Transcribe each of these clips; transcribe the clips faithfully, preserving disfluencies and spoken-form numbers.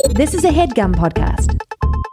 This is a HeadGum podcast.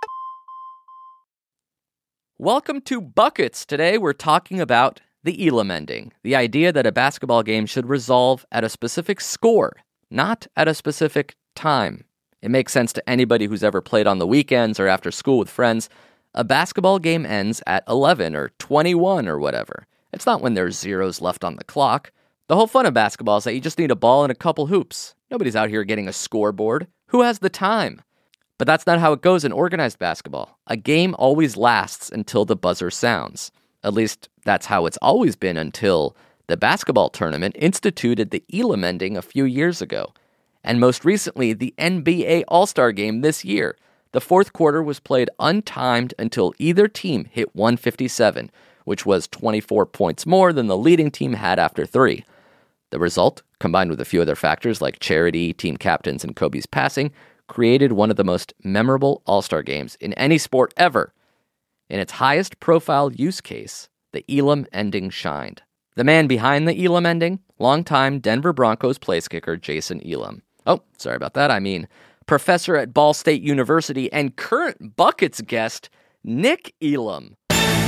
Welcome to Buckets. Today we're talking about the Elam ending, the idea that a basketball game should resolve at a specific score, not at a specific time. It makes sense to anybody who's ever played on the weekends or after school with friends. A basketball game ends at eleven or twenty-one or whatever. It's not when there's zeros left on the clock. The whole fun of basketball is that you just need a ball and a couple hoops. Nobody's out here getting a scoreboard. Who has the time? But that's not how it goes in organized basketball. A game always lasts until the buzzer sounds. At least that's how it's always been until the basketball tournament instituted the Elam ending a few years ago. And most recently, the N B A All-Star Game this year. The fourth quarter was played untimed until either team hit one fifty-seven, which was twenty-four points more than the leading team had after three. The result, combined with a few other factors like charity, team captains, and Kobe's passing, created one of the most memorable All-Star games in any sport ever. In its highest profile use case, the Elam ending shined. The man behind the Elam ending, longtime Denver Broncos place kicker Jason Elam. Oh, sorry about that. I mean, professor at Ball State University and current Buckets guest, Nick Elam.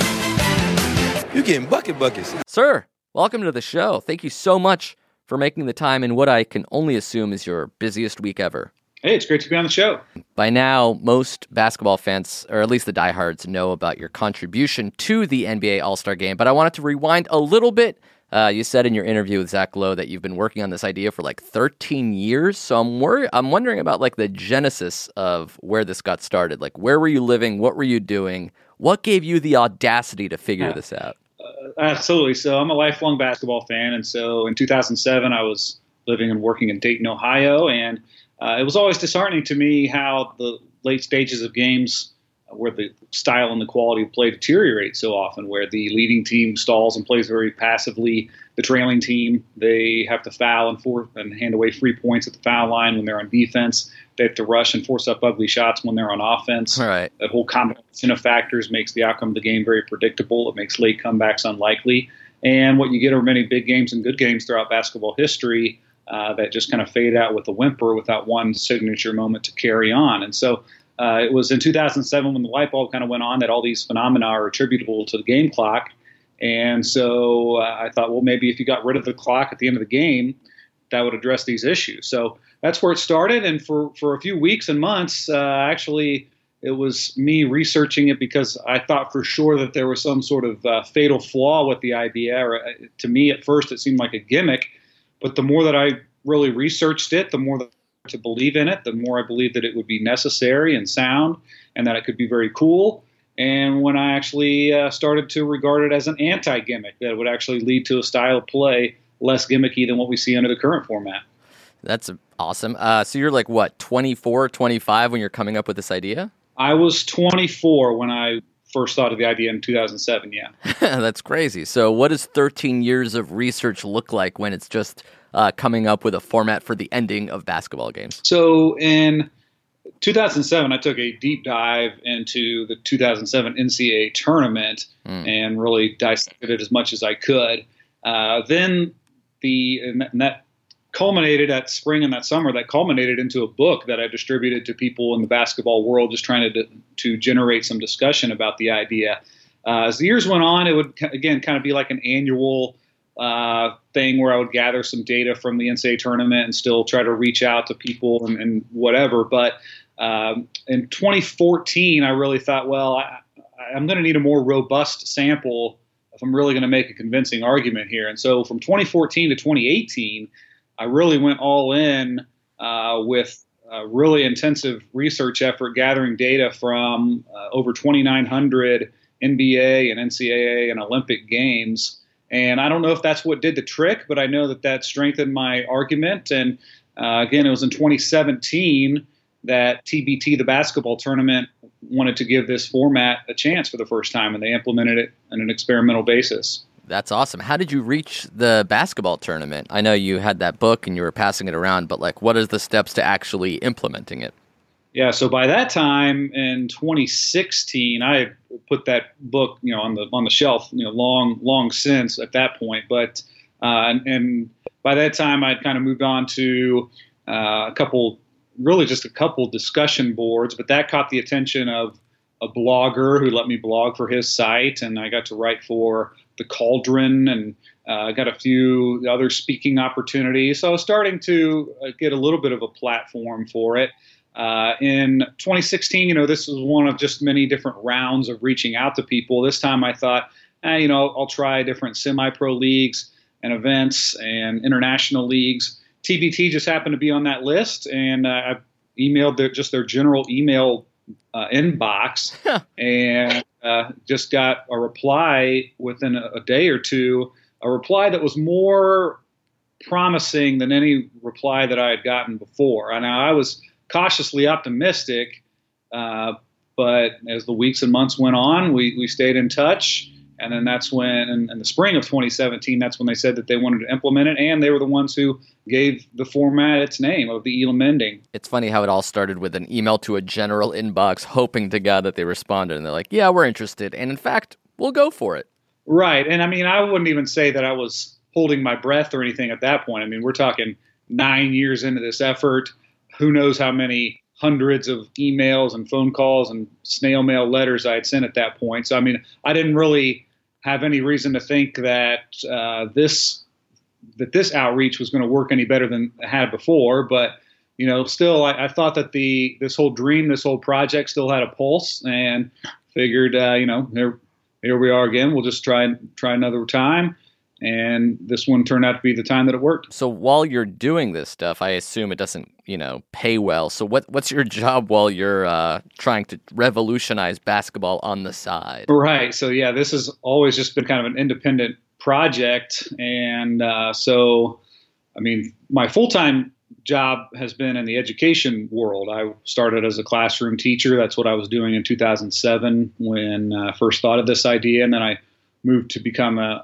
You're getting bucket buckets. Sir, welcome to the show. Thank you so much for making the time in what I can only assume is your busiest week ever. Hey, it's great to be on the show. By now, most basketball fans, or at least the diehards, know about your contribution to the N B A All-Star Game, but I wanted to rewind a little bit. Uh, you said in your interview with Zach Lowe that you've been working on this idea for like thirteen years, so I'm worried. I'm wondering about like the genesis of where this got started. Like, where were you living? What were you doing? What gave you the audacity to figure yeah. this out? Uh, absolutely. So I'm a lifelong basketball fan, and so in two thousand seven, I was living and working in Dayton, Ohio, and Uh, it was always disheartening to me how the late stages of games uh, where the style and the quality of play deteriorate so often, where the leading team stalls and plays very passively. The trailing team, they have to foul and, for, and hand away free points at the foul line when they're on defense. They have to rush and force up ugly shots when they're on offense. All right. That whole combination of factors makes the outcome of the game very predictable. It makes late comebacks unlikely. And what you get are many big games and good games throughout basketball history Uh, that just kind of fade out with a whimper without one signature moment to carry on. And so uh, it was in two thousand seven when the light bulb kind of went on that all these phenomena are attributable to the game clock. And so uh, I thought, well, maybe if you got rid of the clock at the end of the game, that would address these issues. So that's where it started. And for, for a few weeks and months, uh, actually, it was me researching it because I thought for sure that there was some sort of uh, fatal flaw with the idea. Or, uh, to me, at first, it seemed like a gimmick. But the more that I really researched it, the more that to believe in it, the more I believed that it would be necessary and sound and that it could be very cool. And when I actually uh, started to regard it as an anti-gimmick, that would actually lead to a style of play less gimmicky than what we see under the current format. That's awesome. Uh, so you're like, what, twenty-four, twenty-five when you're coming up with this idea? I was twenty-four when I first thought of the idea in two thousand seven, yeah. That's crazy. So what does thirteen years of research look like when it's just uh, coming up with a format for the ending of basketball games? So in two thousand seven, I took a deep dive into the two thousand seven N C double A tournament mm. and really dissected it as much as I could. Uh, then the and that, and that culminated that spring and that summer, that culminated into a book that I distributed to people in the basketball world, just trying to to generate some discussion about the idea. Uh, as the years went on, it would, again, kind of be like an annual uh, thing where I would gather some data from the N C double A tournament and still try to reach out to people and, and whatever. But um, in twenty fourteen, I really thought, well, I, I'm going to need a more robust sample if I'm really going to make a convincing argument here. And so from twenty fourteen to twenty eighteen, I really went all in uh, with a really intensive research effort, gathering data from uh, over twenty-nine hundred N B A and N C double A and Olympic games. And I don't know if that's what did the trick, but I know that that strengthened my argument. And uh, again, it was in twenty seventeen that T B T, the basketball tournament, wanted to give this format a chance for the first time, and they implemented it on an experimental basis. That's awesome. How did you reach the basketball tournament? I know you had that book and you were passing it around, but like, what is the steps to actually implementing it? Yeah, so by that time in twenty sixteen, I had put that book, you know, on the on the shelf, you know, long long since at that point. But uh, and, and by that time, I'd kind of moved on to uh, a couple really just a couple discussion boards, but that caught the attention of a blogger who let me blog for his site, and I got to write for the Cauldron, and I uh, got a few other speaking opportunities. So I was starting to uh, get a little bit of a platform for it. Uh, in twenty sixteen, you know, this was one of just many different rounds of reaching out to people. This time I thought, eh, you know, I'll try different semi-pro leagues and events and international leagues. T B T just happened to be on that list, and uh, I emailed their, just their general email uh, inbox and uh, just got a reply within a, a day or two, a reply that was more promising than any reply that I had gotten before. And I was cautiously optimistic, uh, but as the weeks and months went on, we, we stayed in touch. And then that's when, in, in the spring of twenty seventeen, that's when they said that they wanted to implement it, and they were the ones who gave the format its name of the Elam Ending. It's funny how it all started with an email to a general inbox, hoping to God that they responded, and they're like, yeah, we're interested, and in fact, we'll go for it. Right, and I mean, I wouldn't even say that I was holding my breath or anything at that point. I mean, we're talking nine years into this effort. Who knows how many hundreds of emails and phone calls and snail mail letters I had sent at that point. So, I mean, I didn't really have any reason to think that uh, this that this outreach was going to work any better than it had before. But, you know, still, I, I thought that the this whole dream, this whole project still had a pulse, and figured, uh, you know, here, here we are again. We'll just try try another time. And this one turned out to be the time that it worked. So while you're doing this stuff, I assume it doesn't, you know, pay well. So what what's your job while you're uh, trying to revolutionize basketball on the side? Right. So, yeah, this has always just been kind of an independent project. And uh, so, I mean, my full-time job has been in the education world. I started as a classroom teacher. That's what I was doing in two thousand seven when I first thought of this idea. And then I moved to become a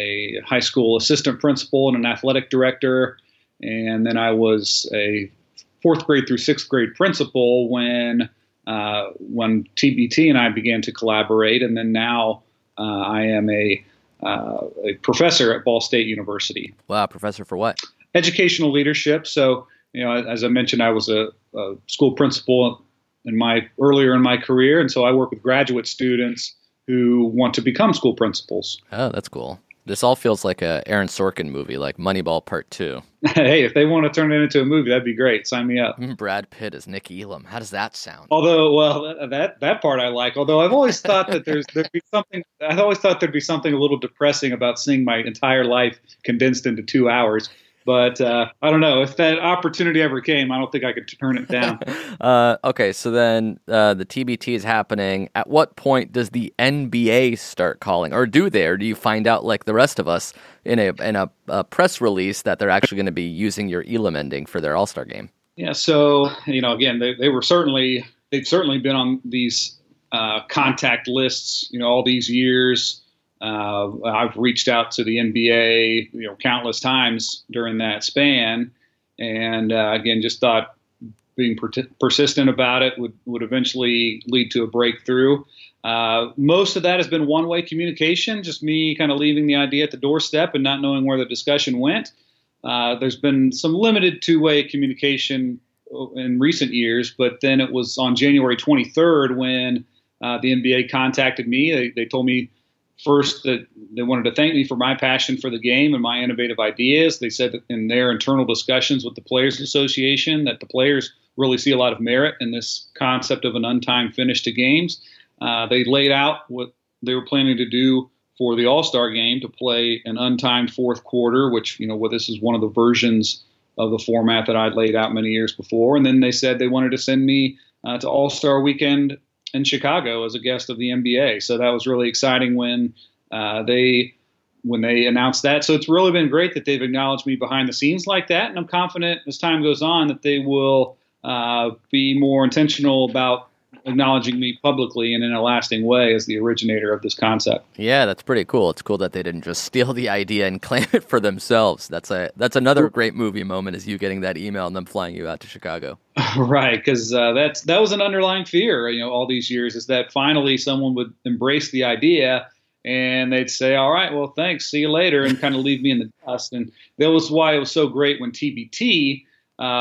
a high school assistant principal and an athletic director. And then I was a fourth grade through sixth grade principal when uh, when T B T and I began to collaborate. And then now uh, I am a, uh, a professor at Ball State University. Wow, professor for what? Educational leadership. So, you know, as I mentioned, I was a, a school principal in my earlier in my career. And so I work with graduate students who want to become school principals. Oh, that's cool. This all feels like a Aaron Sorkin movie, like Moneyball Part Two. Hey, if they want to turn it into a movie, that'd be great. Sign me up. Brad Pitt as Nick Elam. How does that sound? Although, well, that that part I like. Although I've always thought that there's there'd be something. I've always thought there'd be something a little depressing about seeing my entire life condensed into two hours. But uh, I don't know. If that opportunity ever came, I don't think I could turn it down. uh, okay, so then uh, the T B T is happening. At what point does the N B A start calling? Or do they? Or do you find out, like the rest of us, in a in a, a press release that they're actually going to be using your Elam ending for their All-Star game? Yeah, so, you know, again, they, they were certainly, they've certainly been on these uh, contact lists, you know, all these years. Uh, I've reached out to the N B A, you know, countless times during that span, and uh, again, just thought being per- persistent about it would, would eventually lead to a breakthrough. Uh, most of that has been one-way communication, just me kind of leaving the idea at the doorstep and not knowing where the discussion went. Uh, there's been some limited two-way communication in recent years, but then it was on January twenty-third when uh, the N B A contacted me. They, they told me first that they wanted to thank me for my passion for the game and my innovative ideas. They said that in their internal discussions with the Players Association that the players really see a lot of merit in this concept of an untimed finish to games. Uh, they laid out what they were planning to do for the All-Star game, to play an untimed fourth quarter, which, you know, well, this is one of the versions of the format that I'd laid out many years before. And then they said they wanted to send me uh, to All-Star Weekend in Chicago as a guest of the N B A. So that was really exciting when uh, they when they announced that. So it's really been great that they've acknowledged me behind the scenes like that. And I'm confident as time goes on that they will uh, be more intentional about acknowledging me publicly and in a lasting way as the originator of this concept. Yeah, that's pretty cool. It's cool that they didn't just steal the idea and claim it for themselves. That's a that's another great movie moment, is you getting that email and them flying you out to Chicago. Right, because uh, that's that was an underlying fear, you know, all these years, is that finally someone would embrace the idea and they'd say, all right, well, thanks, see you later, and kind of leave me in the dust. And that was why it was so great when T B T uh,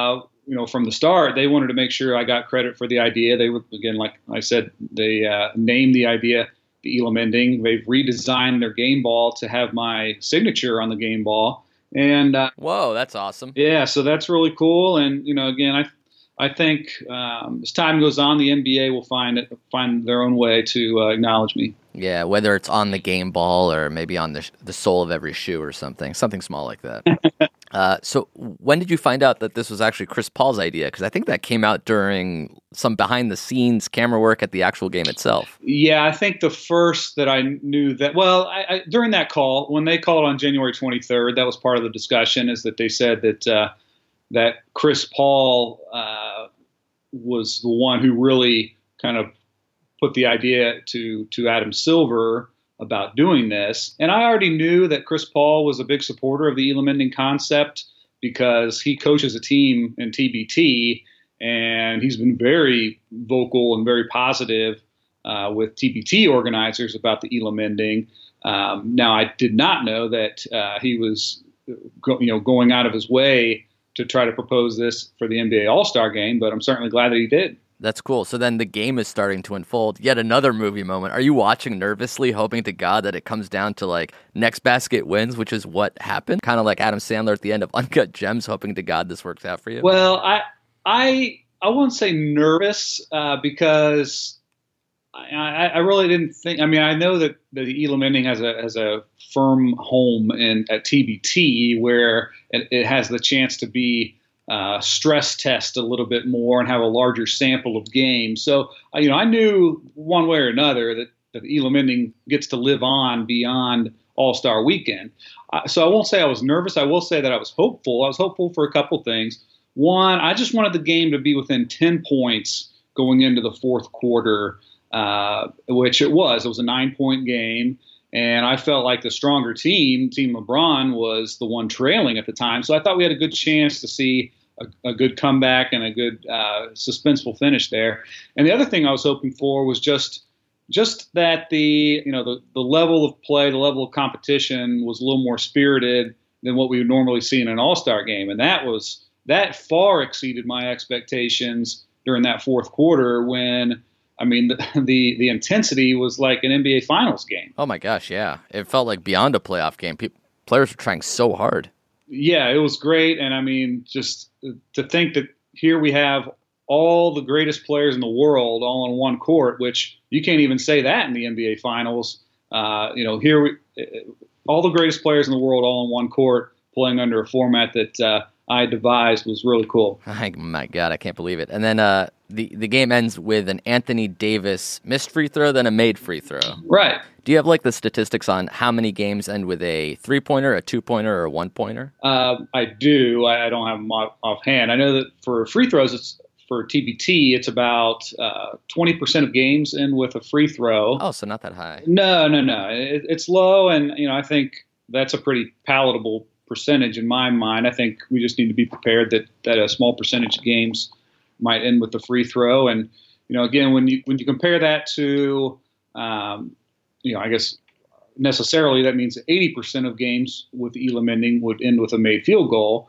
you know, from the start, they wanted to make sure I got credit for the idea. They were, again, like I said, they uh, named the idea the Elam ending. They've redesigned their game ball to have my signature on the game ball. And uh, whoa, that's awesome. Yeah, so that's really cool. And, you know, again, I I think um, as time goes on, the N B A will find it, find their own way to uh, acknowledge me. Yeah, whether it's on the game ball or maybe on the the sole of every shoe or something, something small like that. uh, so when did you find out that this was actually Chris Paul's idea? Because I think that came out during some behind-the-scenes camera work at the actual game itself. Yeah, I think the first that I knew that, well, I, I, during that call, when they called on January twenty-third, that was part of the discussion, is that they said that uh, that Chris Paul uh, was the one who really kind of put the idea to to Adam Silver about doing this. And I already knew that Chris Paul was a big supporter of the Elam ending concept because he coaches a team in T B T, and he's been very vocal and very positive uh, with T B T organizers about the Elam ending. Um, now, I did not know that uh, he was go, you know, going out of his way to try to propose this for the N B A All-Star game, but I'm certainly glad that he did. That's cool. So then the game is starting to unfold. Yet another movie moment. Are you watching nervously, hoping to God that it comes down to like next basket wins, which is what happened? Kind of like Adam Sandler at the end of Uncut Gems, hoping to God this works out for you? Well, I I I won't say nervous uh, because I, I really didn't think. I mean, I know that, that the Elam ending has a has a firm home in at T B T where it, it has the chance to be Uh, stress test a little bit more and have a larger sample of games. So, uh, you know, I knew one way or another that, that the Elam ending gets to live on beyond All-Star Weekend. Uh, so I won't say I was nervous. I will say that I was hopeful. I was hopeful for a couple things. One, I just wanted the game to be within ten points going into the fourth quarter, uh, which it was. It was a nine-point game. And I felt like the stronger team, Team LeBron, was the one trailing at the time. So I thought we had a good chance to see a, a good comeback and a good uh, suspenseful finish there. And the other thing I was hoping for was just just that the you know the, the level of play, the level of competition was a little more spirited than what we would normally see in an All-Star game. And that was that far exceeded my expectations during that fourth quarter when – I mean, the, the the intensity was like an N B A Finals game. Oh, my gosh, yeah. It felt like beyond a playoff game. People, players were trying so hard. Yeah, it was great. And, I mean, just to think that here we have all the greatest players in the world all on one court, which you can't even say that in the N B A Finals. Uh, you know, here we, all the greatest players in the world all on one court playing under a format that uh, I devised was really cool. Oh, my God, I can't believe it. And then uh, the, the game ends with an Anthony Davis missed free throw, then a made free throw. Right. Do you have like the statistics on how many games end with a three-pointer, a two-pointer, or a one-pointer? Uh, I do. I, I don't have them off, offhand. I know that for free throws, it's for T B T, it's about uh, twenty percent of games end with a free throw. Oh, so not that high. No, no, no. It, it's low, and you know I think that's a pretty palatable percentage in my mind. I think we just need to be prepared that that a small percentage of games might end with the free throw. And you know, again, when you when you compare that to, um, you know, I guess necessarily that means eighty percent of games with the Elam ending would end with a made field goal.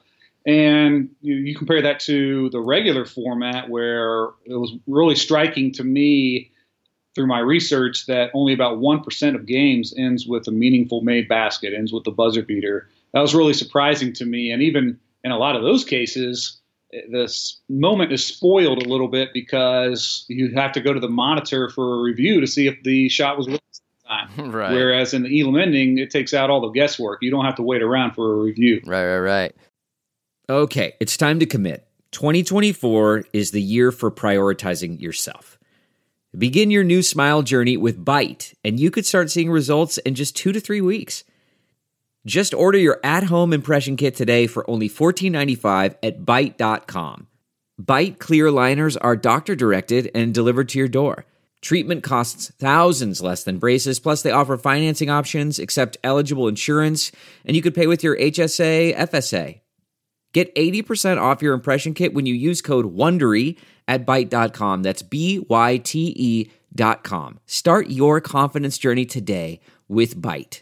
And you, you compare that to the regular format, where it was really striking to me through my research that only about one percent of games ends with a meaningful made basket, ends with the buzzer beater. That was really surprising to me. And even in a lot of those cases, this moment is spoiled a little bit because you have to go to the monitor for a review to see if the shot was released at the time. Right. Whereas in the Elam ending, it takes out all the guesswork. You don't have to wait around for a review. Right, right, right. Okay, it's time to commit. twenty twenty-four is the year for prioritizing yourself. Begin your new smile journey with Byte, and you could start seeing results in just two to three weeks. Just order your at-home impression kit today for only fourteen ninety-five at Byte dot com. Byte clear liners are doctor-directed and delivered to your door. Treatment costs thousands less than braces, plus they offer financing options, accept eligible insurance, and you could pay with your H S A, F S A. Get eighty percent off your impression kit when you use code WONDERY at Byte dot com. That's B Y T E dot com. Start your confidence journey today with Byte.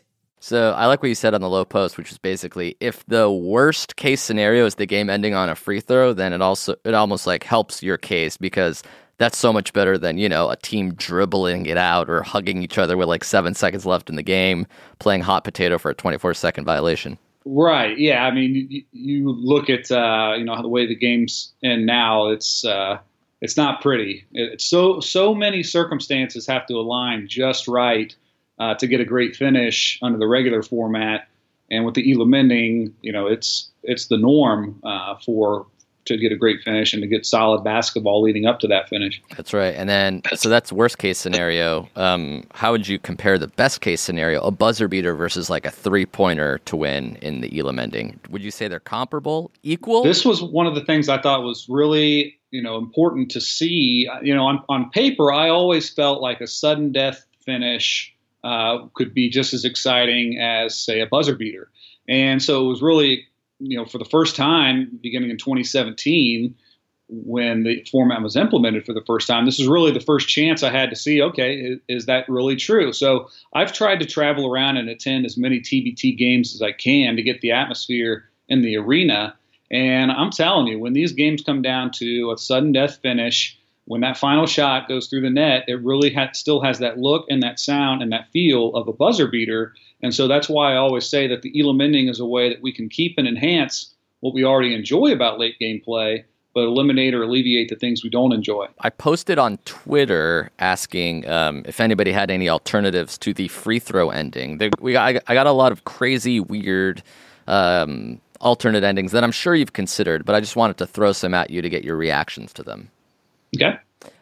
So I like what you said on the low post, which is basically if the worst case scenario is the game ending on a free throw, then it also it almost like helps your case because that's so much better than, you know, a team dribbling it out or hugging each other with like seven seconds left in the game, playing hot potato for a twenty-four second violation. Right. Yeah. I mean, you, you look at uh, you know the way the game's end now. It's uh, it's not pretty. It's so so many circumstances have to align just right. Uh, to get a great finish under the regular format, and with the Elam ending, you know, it's it's the norm uh, for to get a great finish and to get solid basketball leading up to that finish. That's right. And then, so that's worst case scenario. Um, how would you compare the best case scenario, a buzzer beater versus like a three pointer to win in the Elam ending? Would you say they're comparable, equal? This was one of the things I thought was really, you know, important to see. You know, on on paper, I always felt like a sudden death finish Uh, could be just as exciting as, say, a buzzer beater. And so it was really, you know, for the first time, beginning in twenty seventeen, when the format was implemented for the first time, this is really the first chance I had to see, okay, is, is that really true? So I've tried to travel around and attend as many T B T games as I can to get the atmosphere in the arena. And I'm telling you, when these games come down to a sudden death finish, when that final shot goes through the net, it really ha- still has that look and that sound and that feel of a buzzer beater. And so that's why I always say that the Elam ending is a way that we can keep and enhance what we already enjoy about late game play, but eliminate or alleviate the things we don't enjoy. I posted on Twitter asking um, if anybody had any alternatives to the free throw ending. They, we got, I got a lot of crazy, weird um, alternate endings that I'm sure you've considered, but I just wanted to throw some at you to get your reactions to them. Okay.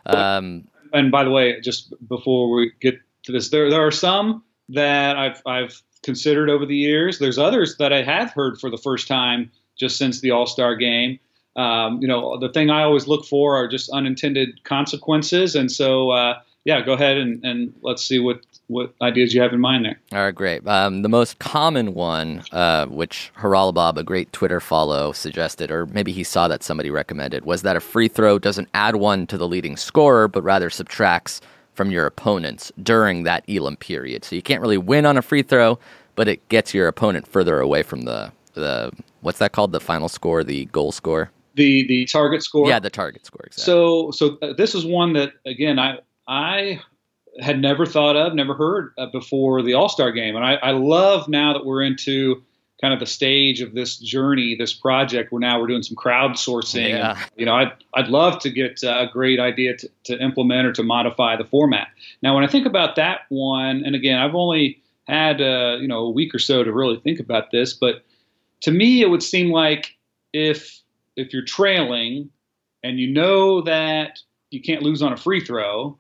Um, and by the way, just before we get to this, there there are some that I've I've considered over the years. There's others that I have heard for the first time just since the All-Star game. Um, you know, the thing I always look for are just unintended consequences. And so, uh, yeah, go ahead and, and let's see what, what ideas you have in mind there. All right, great. Um, the most common one, uh, which Haralabob, a great Twitter follow, suggested, or maybe he saw that somebody recommended, was that a free throw doesn't add one to the leading scorer, but rather subtracts from your opponents during that Elam period. So you can't really win on a free throw, but it gets your opponent further away from the, the what's that called, the final score, the goal score? The the target score? Yeah, the target score, exactly. So, so uh, this is one that, again, I I had never thought of, never heard uh, before the All-Star game. And I, I love now that we're into kind of the stage of this journey, this project, where now we're doing some crowdsourcing. Yeah. And, you know, I'd, I'd love to get uh, a great idea to, to implement or to modify the format. Now, when I think about that one, and again, I've only had, uh, you know, a week or so to really think about this, but to me, it would seem like if if you're trailing and you know that you can't lose on a free throw,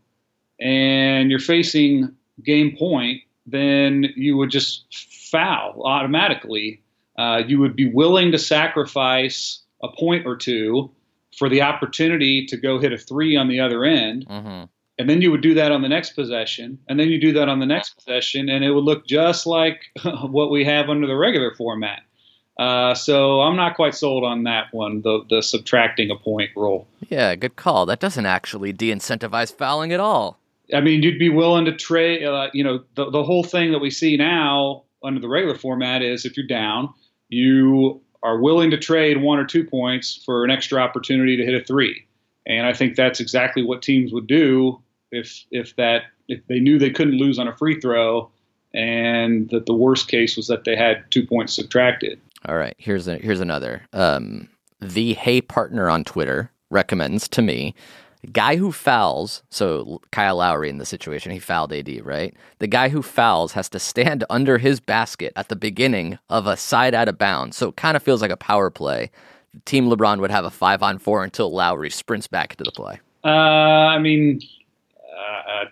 and you're facing game point, then you would just foul automatically. Uh, you would be willing to sacrifice a point or two for the opportunity to go hit a three on the other end. Mm-hmm. And then you would do that on the next possession. And then you do that on the next possession. And it would look just like what we have under the regular format. Uh, so I'm not quite sold on that one, the, the subtracting a point rule. Yeah, good call. That doesn't actually de-incentivize fouling at all. I mean, you'd be willing to trade, uh, you know, the, the whole thing that we see now under the regular format is if you're down, you are willing to trade one or two points for an extra opportunity to hit a three. And I think that's exactly what teams would do if if that if they knew they couldn't lose on a free throw and that the worst case was that they had two points subtracted. All right, here's a, here's another. Um, the Hey Partner on Twitter recommends to me, guy who fouls, so Kyle Lowry in the situation, he fouled A D, right? The guy who fouls has to stand under his basket at the beginning of a side out of bounds, so it kind of feels like a power play. Team LeBron would have a five on four until Lowry sprints back into the play. Uh, I mean, uh,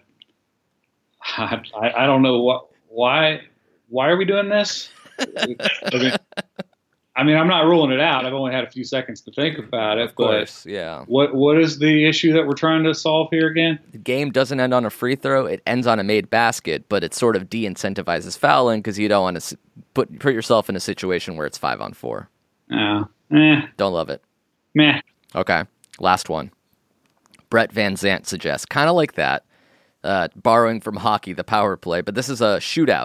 I, I don't know what why why are we doing this? I mean, I mean, I'm not ruling it out. I've only had a few seconds to think about it. Of course, but yeah. What what is the issue that we're trying to solve here again? The game doesn't end on a free throw; it ends on a made basket. But it sort of de-incentivizes fouling because you don't want to put put yourself in a situation where it's five on four. Oh, eh. Don't love it. Meh. Okay, last one. Brett Van Zant suggests, kind of like that, uh, borrowing from hockey, the power play, but this is a shootout.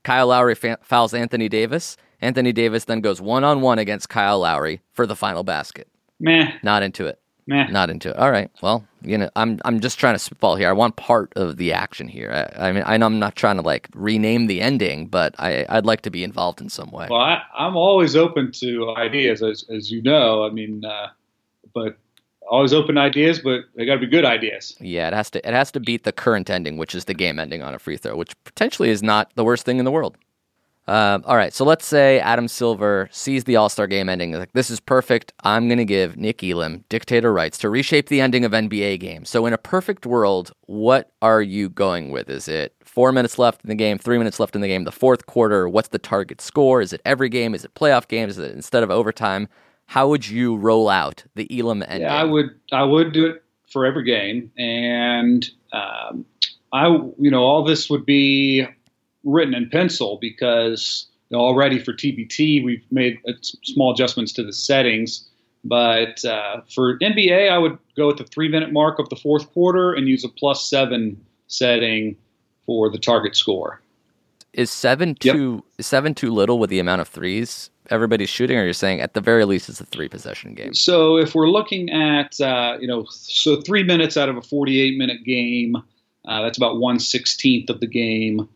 Kyle Lowry fa- fouls Anthony Davis. Anthony Davis then goes one-on-one against Kyle Lowry for the final basket. Meh. Not into it. Meh. Not into it. All right. Well, you know, I'm I'm just trying to spitball here. I want part of the action here. I, I mean, I know I'm not trying to like rename the ending, but I I'd like to be involved in some way. Well, I, I'm always open to ideas, as as you know. I mean, uh, but always open to ideas, but they got to be good ideas. Yeah, it has to it has to beat the current ending, which is the game ending on a free throw, which potentially is not the worst thing in the world. Um, all right, so let's say Adam Silver sees the All-Star game ending. Like, this is perfect. I'm going to give Nick Elam dictator rights to reshape the ending of N B A games. So in a perfect world, what are you going with? Is it four minutes left in the game, three minutes left in the game, the fourth quarter? What's the target score? Is it every game? Is it playoff games? Is it instead of overtime? How would you roll out the Elam ending? Yeah, I would. I would do it for every game, and um, I, you know, all this would be written in pencil because you know, already for T B T we've made uh, small adjustments to the settings. But uh, for N B A, I would go at the three-minute mark of the fourth quarter and use a plus seven setting for the target score. Is seven too yep. is seven too little with the amount of threes everybody's shooting, or you're saying at the very least it's a three-possession game? So if we're looking at uh, you know, so three minutes out of a forty-eight minute game, uh, that's about one sixteenth of the game.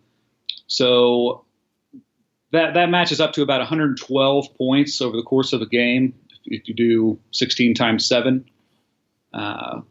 So that that matches up to about one hundred twelve points over the course of a game if you do sixteen times seven. Uh,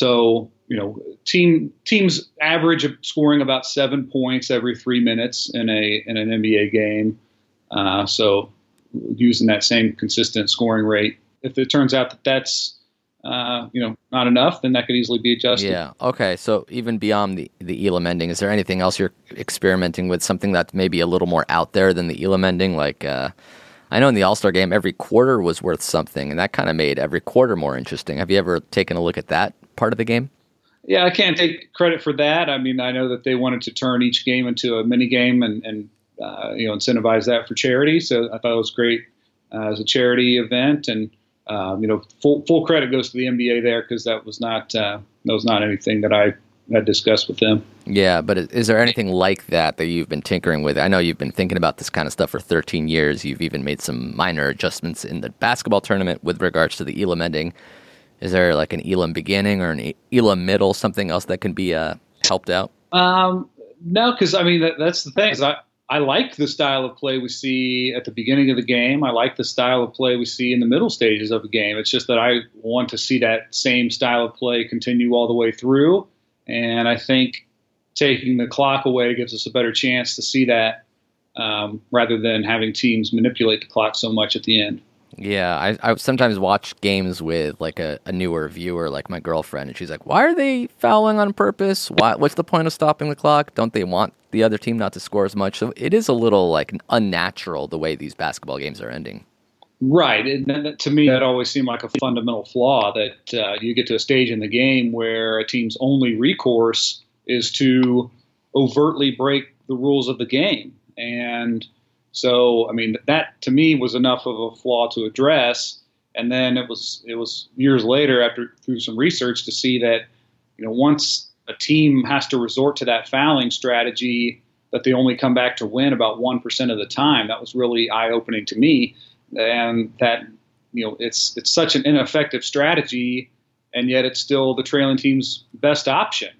so you know, team teams average of scoring about seven points every three minutes in a in an N B A game. Uh, so using that same consistent scoring rate, if it turns out that that's Uh, you know, not enough, then that could easily be adjusted. Yeah. Okay. So even beyond the, the Elam ending, is there anything else you're experimenting with, something that's maybe a little more out there than the Elam ending? Like, uh, I know in the All-Star game, every quarter was worth something, and that kind of made every quarter more interesting. Have you ever taken a look at that part of the game? Yeah, I can't take credit for that. I mean, I know that they wanted to turn each game into a mini game and, and uh, you know, incentivize that for charity. So I thought it was great uh, as a charity event, and Um, you know, full full credit goes to the N B A there because that was not uh, that was not anything that I had discussed with them. Yeah, but is there anything like that that you've been tinkering with? I know you've been thinking about this kind of stuff for thirteen years. You've even made some minor adjustments in the basketball tournament with regards to the Elam ending. Is there like an Elam beginning or an Elam middle, something else that can be uh, helped out? Um, no, because I mean that, that's the thing. Is I I like the style of play we see at the beginning of the game. I like the style of play we see in the middle stages of the game. It's just that I want to see that same style of play continue all the way through. And I think taking the clock away gives us a better chance to see that um, rather than having teams manipulate the clock so much at the end. Yeah, I, I sometimes watch games with like a, a newer viewer, like my girlfriend, and she's like, "Why are they fouling on purpose? Why, what's the point of stopping the clock? Don't they want the other team not to score as much?" So it is a little like unnatural the way these basketball games are ending. Right, and that, to me, that always seemed like a fundamental flaw that uh, you get to a stage in the game where a team's only recourse is to overtly break the rules of the game, and so, I mean, that to me was enough of a flaw to address. And then it was it was years later, after through some research, to see that you know once a team has to resort to that fouling strategy, that they only come back to win about one percent of the time. That was really eye opening to me, and that you know it's it's such an ineffective strategy, and yet it's still the trailing team's best option.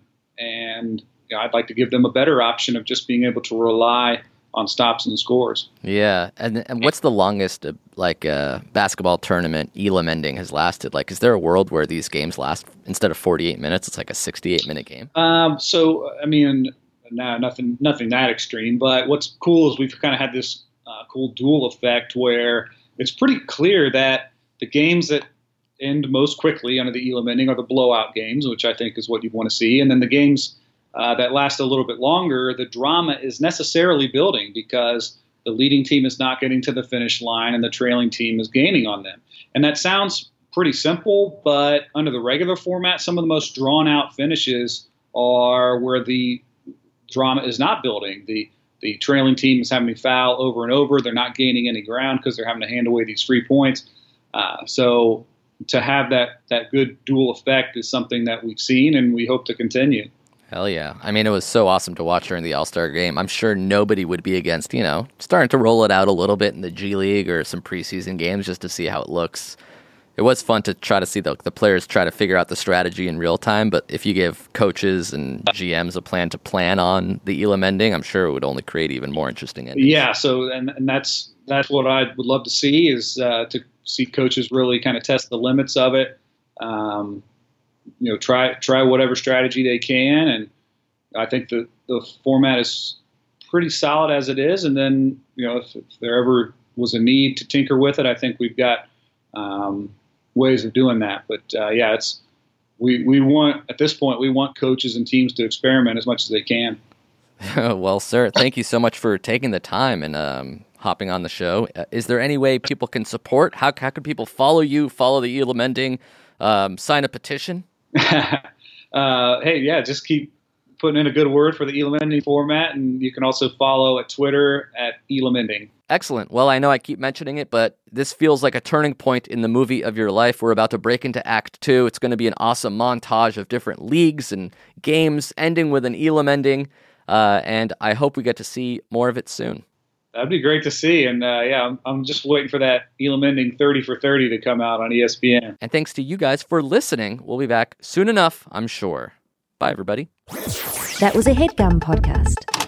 And you know, I'd like to give them a better option of just being able to rely on stops and scores. Yeah, and and what's the longest uh, like uh, basketball tournament Elam ending has lasted? Like, is there a world where these games last instead of forty-eight minutes, it's like a sixty-eight minute game? Um, so I mean, no, nothing, nothing that extreme. But what's cool is we've kind of had this uh, cool dual effect where it's pretty clear that the games that end most quickly under the Elam ending are the blowout games, which I think is what you want to see, and then the games Uh, that last a little bit longer, the drama is necessarily building because the leading team is not getting to the finish line and the trailing team is gaining on them. And that sounds pretty simple, but under the regular format, some of the most drawn-out finishes are where the drama is not building. The the trailing team is having to foul over and over. They're not gaining any ground because they're having to hand away these free points. Uh, so to have that, that good dual effect is something that we've seen and we hope to continue. Hell yeah. I mean, it was so awesome to watch during the All-Star game. I'm sure nobody would be against, you know, starting to roll it out a little bit in the G League or some preseason games just to see how it looks. It was fun to try to see the, the players try to figure out the strategy in real time, but if you give coaches and G Ms a plan to plan on the Elam ending, I'm sure it would only create even more interesting endings. Yeah, so and, and that's that's what I would love to see is uh, to see coaches really kind of test the limits of it. Um, you know, try try whatever strategy they can, and I think the the format is pretty solid as it is. And then, you know, if, if there ever was a need to tinker with it, I think we've got um, ways of doing that. But uh, yeah, it's we we want at this point we want coaches and teams to experiment as much as they can. Well, sir, thank you so much for taking the time and um, hopping on the show. Uh, is there any way people can support? How how can people follow you? Follow the Elam ending? Um, sign a petition? uh, hey, yeah, just keep putting in a good word for the Elam ending format, and you can also follow at Twitter at Elam ending. Excellent. Well, I know I keep mentioning it, but this feels like a turning point in the movie of your life. We're about to break into Act Two. It's going to be an awesome montage of different leagues and games, ending with an Elam ending, uh, and I hope we get to see more of it soon. That'd be great to see. And uh, yeah, I'm, I'm just waiting for that Elam ending thirty for thirty to come out on E S P N. And thanks to you guys for listening. We'll be back soon enough, I'm sure. Bye, everybody. That was a HeadGum podcast.